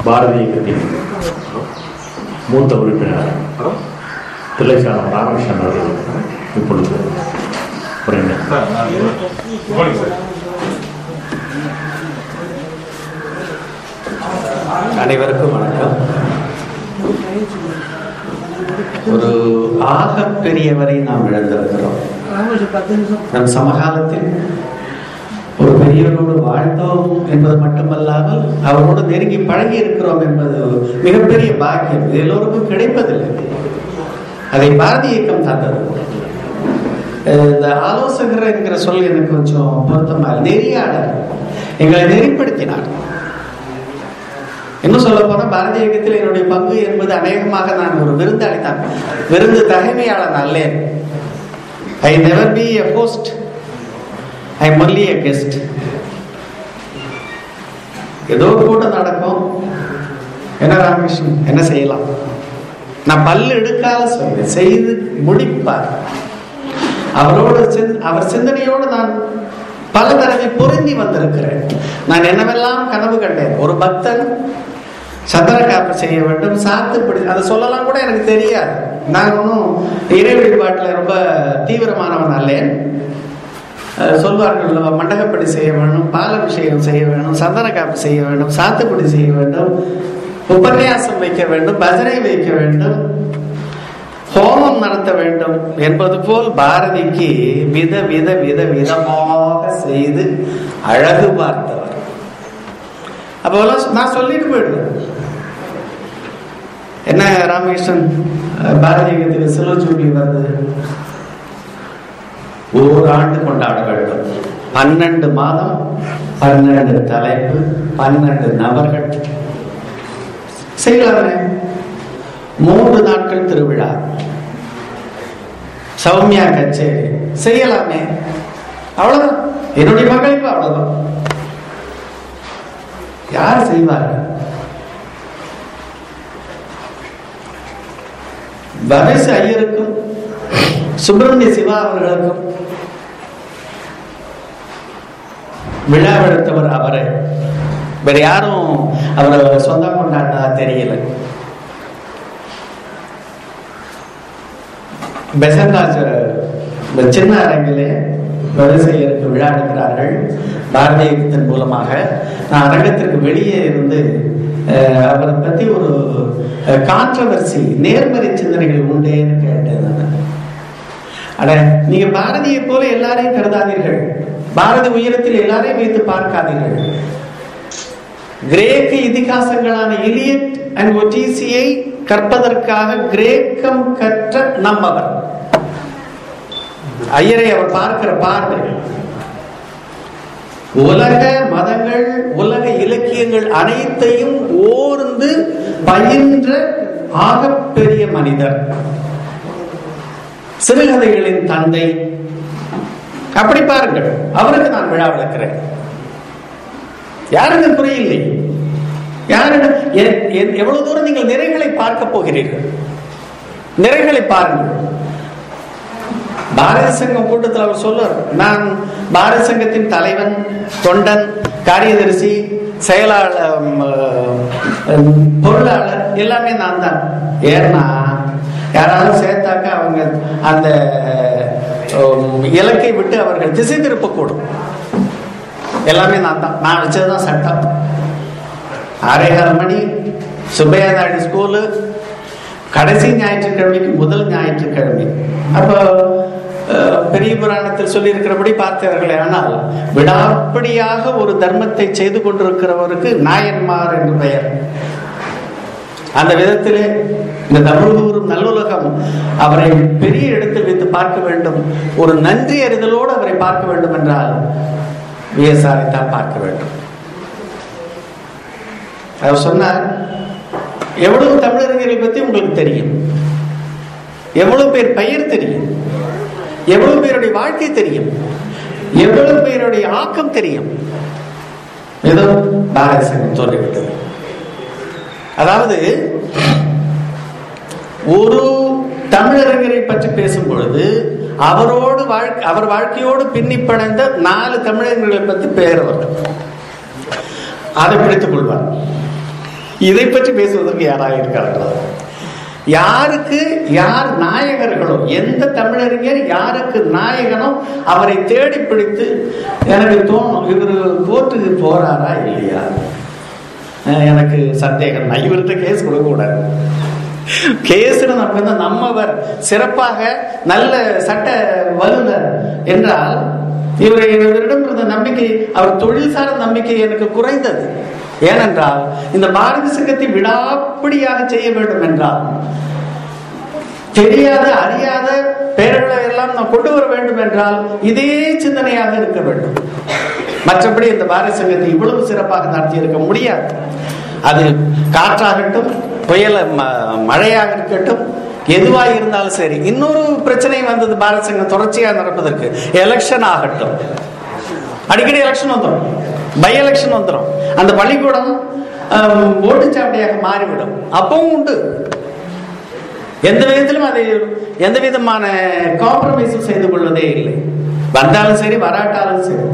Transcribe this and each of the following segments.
பாரதிய இயக்கத்தின் மூத்த உறுப்பினர் தில்லைசானம் ராமகிருஷ்ணன் அவர்கள் இப்பொழுது அனைவருக்கும் வணக்கம். ஒரு ஆகப்பெரியவரை நாம் இழந்திருக்கிறோம். நம் சமகாலத்தில் ஒரு பெரியவரோடு வாழ்ந்தோம் என்பது மட்டுமல்லாமல் அவரோடு நெருங்கி பழகி இருக்கிறோம் என்பது மிகப்பெரிய பாக்கியம். இது எல்லோருக்கும் கிடைப்பதில்லை. அதை பாரதிய இயக்கம் தந்தது. இந்த ஆலோசகர் என்கிற சொல் எனக்கு கொஞ்சம் பொருத்தமா, நெறியாளர், எங்களை நெறிப்படுத்தினார். இன்னும் சொல்ல போனா பாரதிய இயக்கத்தில் என்னுடைய பங்கு என்பது அநேகமாக நான் ஒரு விருந்தாளி தான், விருந்து தகைமையாளன் அல்லேன். I never be a host, I am only a guest. ஏதோ கூட நடக்கும், என்ன ராமகிருஷ்ணன் என்ன செய்யலாம், நான் பல்லு எடுக்காத சொல்றேன், செய்து முடிப்பார். அவரோடு அவர் சிந்தனையோடு நான் பல தடவை பொருந்தி வந்திருக்கிறேன். நான் என்னவெல்லாம் கனவு கண்டேன். ஒரு பக்தன் சந்திர காப்பு செய்ய வேண்டும், சாத்துப்படி, அதை சொல்லலாம் கூட எனக்கு தெரியாது. நான் ஒன்றும் இறை வழிபாட்டில் ரொம்ப தீவிரமானவன் அல்லேன். சொல்வார்கள், மண்டகப்படி செய்ய வேண்டும், பாலாபிஷேகம் செய்ய வேண்டும், சந்தன காப்பு செய்ய வேண்டும், சாத்துப்படி செய்ய வேண்டும், உபன்யாசம் வைக்க வேண்டும், பஜனை வைக்க வேண்டும், ஹோமம் நடத்த வேண்டும் என்பது போல் பாரதிக்கு வித வித வித விதமாக செய்து அழகு பார்த்தவர். அப்போலாம் நான் சொல்லிட்டு போயிடுவேன், என்ன ராமகிருஷ்ணன் பாரதிய இயக்கத்தில் சில்வர் ஜூபிலி வருது, ஓராண்டு கொண்டாட வேண்டும், 12 மாதம் 12 தலைப்பு 12 நபர்கள் செய்யலாமே. 3 நாட்கள் திருவிழா, சௌமியா கச்சேரி செய்யலாமே. அவ்வளவுதான். என்னுடைய மகளுக்கு அவ்வளவுதான். யார் செய்வார்கள்? வனேச ஐயருக்கும் சுப்பிரமணிய சிவா அவர்களுக்கும் விழாவெடுத்தவர் அவரை, வேற யாரும் அவரை சொந்தம் கொண்டாடினா தெரியல. பெசன்ராஜ் சின்ன அரங்கிலே வரிசையருக்கு விழா எடுக்கிறார்கள் பாரதிய இயக்கத்தின் மூலமாக. நான் அரங்கத்திற்கு வெளியே இருந்து அவரை பத்தி ஒரு கான்ட்ரவர்சி, நேர்மறை சிந்தனைகள் உண்டேன்னு கேட்டேன். அட, நீங்க பாரதியை போல எல்லாரையும் கருதாதீர்கள், பாரதி உயரத்தில் எல்லாரையும் வைத்து பார்க்காதீர்கள். கிரேக்க இதிகாசங்களான இலியட் அண்ட் ஒடிசியை கற்பதற்காக கிரேக்கம் கற்ற நம்மவர் ஐயரை அவர் பார்க்கிற பார்வை, உலக மதங்கள் உலக இலக்கியங்கள் அனைத்தையும் ஓர்ந்து பயின்ற ஆகப்பெரிய மனிதர், சிறுகதைகளின் தந்தை. அப்படி பாருங்கள், அவருக்கு நான் விழா விளக்கிறேன். யாருக்கு குறையில்லை. யாரிடம் எவ்வளவு தூரம் நீங்கள் நிறைகளை பார்க்க போகிறீர்கள், நிறைகளை பாருங்கள். பாரதிய சங்கம் கூட்டத்தில் அவர் சொல்லுவார், நான் பாரதிய சங்கத்தின் தலைவன், தொண்டன், காரியதரிசி, செயலாளர், பொருளாளர் எல்லாமே நான் தான். ஏன்னா யாராவது சேர்த்தாக்க அவங்க அந்த இலக்கை விட்டு அவர்கள் திசை திருப்பக்கூடும். எல்லாமே நான் தான். நான் வச்சதுதான் சட்டம். 6:15 மணி சுப்பையா நாயுடு ஸ்கூலு, கடைசி ஞாயிற்றுக்கிழமைக்கு முதல் ஞாயிற்றுக்கிழமை. அப்போ பெரிய புராணத்தில் சொல்லி இருக்கிறபடி பார்த்தவர்களே, ஆனால் விடாப்படியாக ஒரு தர்மத்தை செய்து கொண்டிருக்கிறவருக்கு நாயன்மார் என்று பெயர். அந்த விதத்திலே இந்த தமிழ்கூறும் நல்லுலகம் அவரை பெரிய இடத்தில் வைத்து பார்க்க வேண்டும். ஒரு நன்றி அறிதலோடு அவரை பார்க்க வேண்டும் என்றால் விஎஸ்ஆரை தான் பார்க்க வேண்டும். அவர் சொன்னார், எவ்வளவு தமிழறிஞர்களை பத்தி உங்களுக்கு தெரியும், எவ்வளவு பேர் பெயர் தெரியும், எவ்வளவு பேருடைய வாழ்க்கை தெரியும், எவ்வளவு பேருடைய ஆக்கம் தெரியும். ஏதோ பாரதிய சங்கம் தோன்றிவிட்டது. அதாவது ஒரு தமிழறிஞரை பற்றி பேசும் பொழுது அவர் வாழ்க்கையோடு பின்னி படைந்த 4 தமிழர்களை பற்றி பெயர் வரும். அதை பிடித்துக் கொள்வார். இதை பற்றி பேசுவதற்கு யாராக இருக்கிறார்களோ, யாருக்கு யார் நாயகர்களோ, எந்த தமிழறிஞர் யாருக்கு நாயகனோ அவரை தேடி பிடித்து எனக்கு தோணும் இவர் கோர்ட்டுக்கு போறாரா இல்லையா, எனக்கு சந்தேகம், இவர்கிட்ட கேஸ் கொடுக்க கூடாது. கேஸ் நம்மவர் சிறப்பாக நல்ல சட்ட வல்லுநர் என்றால் இவரிடம் இருந்த நம்பிக்கை, அவர் தொழில் சார்ந்த நம்பிக்கை எனக்கு குறைந்தது. ஏனென்றால் இந்த பாரதி சங்கத்தை விடாப்பிடியாக செய்ய வேண்டும் என்றால் தெரியாத அறியாத பேர்களை எல்லாம் நாம் கொண்டு வர வேண்டும் என்றால் இதே சிந்தனையாக இருக்க வேண்டும். மற்றபடி இந்த பாரதி சங்கத்தை இவ்வளவு சிறப்பாக நடத்தி இருக்க முடியாது. அது காற்றாகட்டும், புயல மழையாக இருக்கட்டும், எதுவாக இருந்தாலும் சரி. இன்னொரு பிரச்சனை வந்தது பாரதி சங்கம் தொடர்ச்சியாக நடப்பதற்கு, எலெக்ஷன் ஆகட்டும். அடிக்கடி எலெக்ஷன் வந்துடும், பை எலெக்ஷன் வந்துடும், அந்த பள்ளிக்கூடம் ஓட்டுச்சாவடியாக மாறிவிடும். அப்பவும் உண்டு, எந்த விதத்திலும் அதை எந்த விதமான காம்ப்ரமைஸும் செய்து கொள்வதே இல்லை. வந்தாலும் சரி வராட்டாலும் சரி.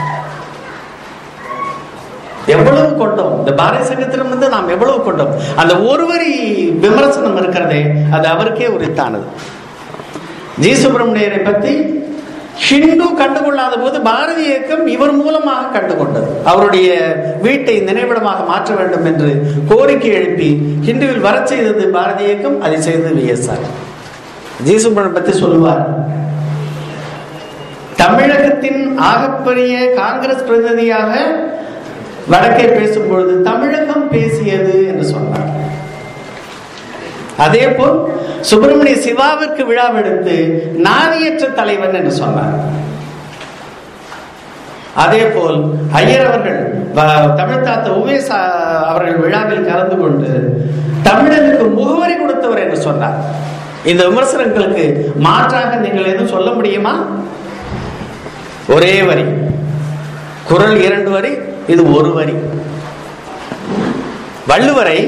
எவ்வளவு கொண்டோம் இந்த பாரதிய சங்கத்திலிருந்து, நாம் எவ்வளவு கொண்டோம். அந்த ஒருவரி விமர்சனம் இருக்கிறதே அது அவருக்கே உரித்தானது. ஜி சுப்பிரமணியரை பற்றி ஹிந்து கண்டுகொள்ளாத போது பாரதி இயக்கம் இவர் மூலமாக கண்டுகொண்டது. அவருடைய வீட்டை நினைவிடமாக மாற்ற வேண்டும் என்று கோரிக்கை எழுப்பி ஹிந்துவில் வர செய்தது பாரதி இயக்கம், அதை செய்தது விஎஸ்ஆர். ஜி சுப்பிரமணியன் பற்றி சொல்லுவார், தமிழகத்தின் ஆகப்பெரிய காங்கிரஸ் பிரதிநிதியாக வடக்கே பேசும்பொழுது தமிழகம் பேசியது என்று சொன்னார். அதே போல் சுப்பிரமணிய சிவாவிற்கு விழாவெடுத்து நாதியற்ற தலைவன் என்று சொன்னார். அதே போல் ஐயர் அவர்கள் தமிழ் தாத்த உவேஸ் அவர்கள் விழாவில் கலந்து கொண்டு தமிழனுக்கு முகவரி கொடுத்தவர் என்று சொன்னார். இந்த விமர்சனங்களுக்கு மாற்றாக நீங்கள் எதுவும் சொல்ல முடியுமா? ஒரே வரி, குறள் 2 வரி, இது 1 வரி. வள்ளுவரை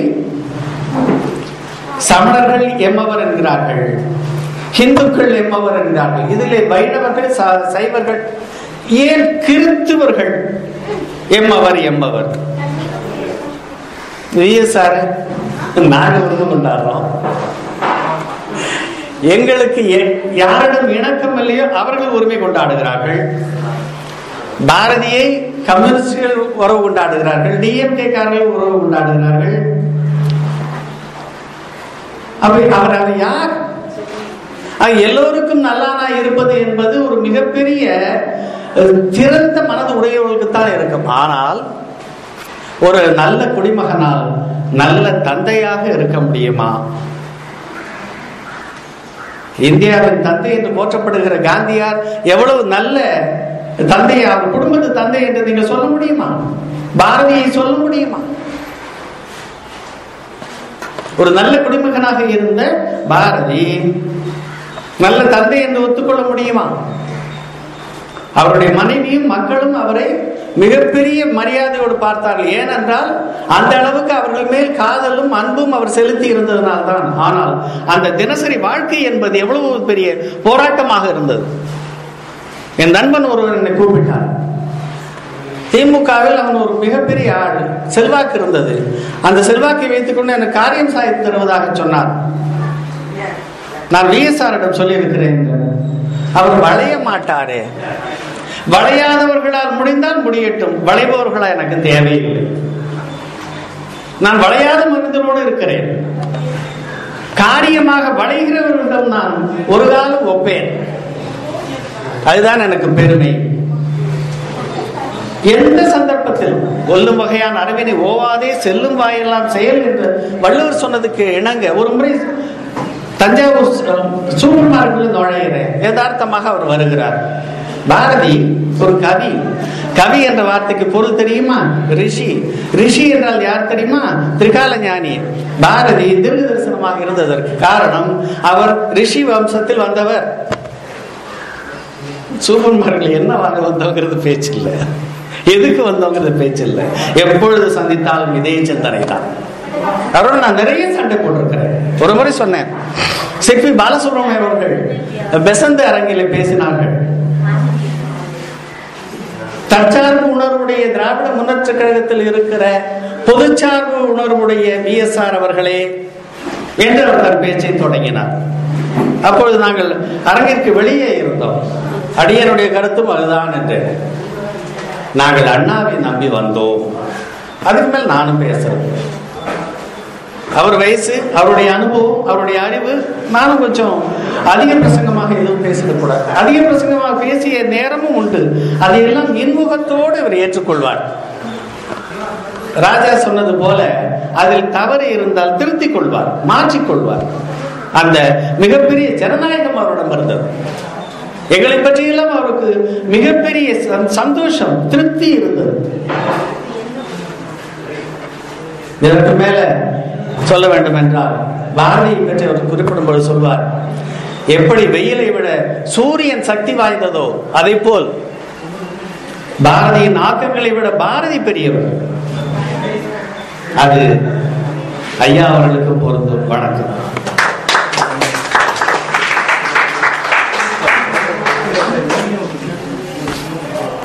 சமணர்கள் எம்மவர் என்கிறார்கள், இந்துக்கள் எம்மவர் என்கிறார்கள். இதிலே வைணவர்கள், சைவர்கள், ஏன் கிறிஸ்துவர்கள் எம்மவர் எம்மவர். விஎஸ்ஆர் நாங்கள் வந்து கொண்டாடுறோம். எங்களுக்கு யாரிடம் இணக்கம் இல்லையோ அவர்கள் உரிமை கொண்டாடுகிறார்கள். பாரதியை கம்யூனிஸ்டுகள் உறவு கொண்டாடுகிறார்கள், டிஎம்கே காரர்கள் உறவு கொண்டாடுகிறார்கள். அவர் யார்? எல்லோருக்கும் நல்லானா இருப்பது என்பது ஒரு மிகப்பெரிய திறந்த மனது உடையவர்களுக்கு தான் இருக்கும். ஆனால் ஒரு நல்ல குடிமகனால் நல்ல தந்தையாக இருக்க முடியுமா? இந்தியாவின் தந்தை என்று போற்றப்படுகிற காந்தியார் எவ்வளவு நல்ல தந்தை, அவர் குடும்பத்து தந்தை என்று நீங்க சொல்ல முடியுமா? பாரதியை சொல்ல முடியுமா? ஒரு நல்ல குடிமகனாக இருந்த பாரதி நல்ல தந்தை என்று ஒத்துக்கொள்ள முடியுமா? அவருடைய மனைவியும் மக்களும் அவரை மிகப்பெரிய மரியாதையோடு பார்த்தார்கள். ஏனென்றால் அந்த அளவுக்கு அவர்கள் மேல் காதலும் அன்பும் அவர் செலுத்தி இருந்ததனால்தான். ஆனால் அந்த தினசரி வாழ்க்கை என்பது எவ்வளவு பெரிய போராட்டமாக இருந்தது. என் நண்பன் ஒருவர் என்னை கூப்பிட்டார். திமுகவில் அவன் ஒரு மிகப்பெரிய ஆள், செல்வாக்கு இருந்தது. அந்த செல்வாக்கை வைத்துக்கொண்டு எனக்கு காரியம் சாதித்து தருவதாக சொன்னார். நான் விஎஸ்ஆரிடம் சொல்லியிருக்கிறேன், அவர் வளைய மாட்டாரே, வளையாதவர்களால் முடிந்தால் முடியட்டும், வளைபவர்களா எனக்கு தேவையில்லை. நான் வளையாத மனிதனோடு இருக்கிறேன். காரியமாக வளைகிறவர்களிடம் நான் ஒரு காலம் ஒப்பேன். அதுதான் எனக்கு பெருமை. எந்த சந்தர்ப்பத்திலும் கொல்லும் வகையான அறிவினை ஓவாதே செல்லும் வாயெல்லாம் செயல் என்று வள்ளுவர் சொன்னதுக்கு இணங்க ஒரு முறை தஞ்சாவூர் சூழ்மார்களில் நுழைகிறேன். யதார்த்தமாக அவர் வருகிறார். பாரதி ஒரு கவி. கவி என்ற வார்த்தைக்கு பொருள் தெரியுமா? ரிஷி. ரிஷி என்றால் யார் தெரியுமா? திரிகால ஞானி. பாரதி தீர்க்க தரிசனமாக இருந்ததற்கு காரணம் அவர் ரிஷி வம்சத்தில் வந்தவர். சூப்பர்மார்கள் என்ன வாங்க வந்தவங்கிறது பேச்சு இல்லை, எதுக்கு வந்தவங்கிறது பேச்சு இல்லை. எப்பொழுது சந்தித்தாலும் இதே சிந்தனை தான். அவரோட நான் நிறைய சண்டை போட்டிருக்கிறேன். ஒரு முறை சொன்னேன், சிற்பி பாலசுப்ரமணியம் அவர்கள் பெசந்த அரங்கிலே பேசினார்கள். தற்சார்பு உணர்வுடைய திராவிட முன்னேற்ற கழகத்தில் இருக்கிற பொதுச்சார்பு உணர்வுடைய VSR அவர்களே என்று அவர் தன் பேச்சை தொடங்கினார். அப்பொழுது நாங்கள் அரங்கிற்கு வெளியே இருந்தோம். அடியனுடைய கருத்தும் அதுதான் என்று. நாங்கள் அண்ணாவை நம்பி வந்தோம். அதுக்கு மேல் நானும் பேசுறேன். அவர் வயசு, அவருடைய அனுபவம், அவருடைய அறிவு. நானும் கொஞ்சம் அதிக பிரசங்கமாக எதுவும் பேசிடக்கூடாது. அதிக பிரசங்கமாக பேசிய நேரமும் உண்டு. அதையெல்லாம் இன்முகத்தோடு இவர் ஏற்றுக்கொள்வார். ராஜா சொன்னது போல அதில் தவறு இருந்தால் திருத்திக் கொள்வார், மாற்றிக்கொள்வார். அந்த மிகப்பெரிய ஜனநாயகம் அவரிடம் இருந்தது. எங்களை பற்றியெல்லாம் அவருக்கு மிகப்பெரிய சந்தோஷம், திருப்தி இருந்தது. இதற்கு மேல சொல்ல வேண்டும் என்றால், பாரதியை பற்றி அவர் குறிப்பிடும் பொழுது சொல்வார், எப்படி வெயிலை விட சூரியன் சக்தி வாய்ந்ததோ அதை போல் பாரதியின் ஆக்கங்களை விட பாரதி பெரியவர். அது ஐயா அவர்களுக்கு பொருந்தும். வணக்கம்.